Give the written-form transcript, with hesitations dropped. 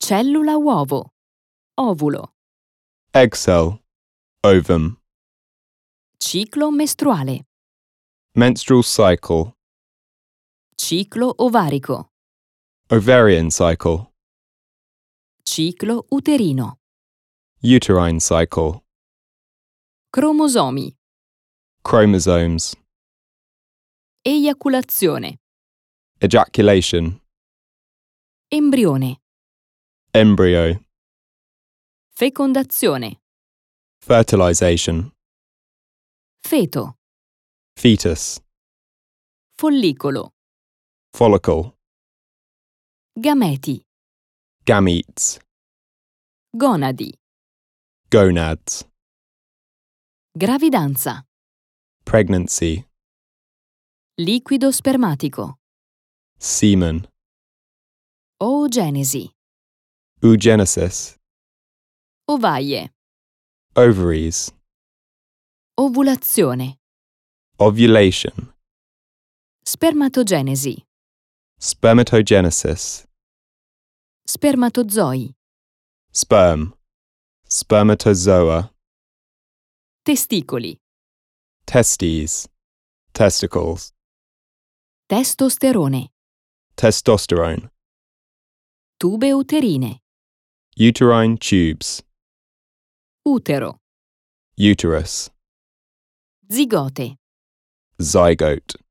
Cellula uovo. Ovulo. Egg cell, ovum. Ciclo mestruale. Menstrual cycle, Ciclo ovarico. ovarian cycle, Ciclo uterino. uterine cycle, Cromosomi. chromosomes, Eiaculazione. ejaculation, Embrione. embryo, Fecondazione. fertilization, Feto. fetus, Follicolo. follicle, Gameti. gametes, Gonadi. gonads, Gravidanza. pregnancy, Liquido spermatico. semen, Oogenesi. oogenesis, Ovaie. ovaries, Ovulazione. ovulation, Spermatogenesi. spermatogenesis, Spermatozoi. sperm, spermatozoa, Testicoli. testes, testicles, Testosterone. testosterone, Tube uterine. uterine tubes, Utero. uterus, Zigote. zygote.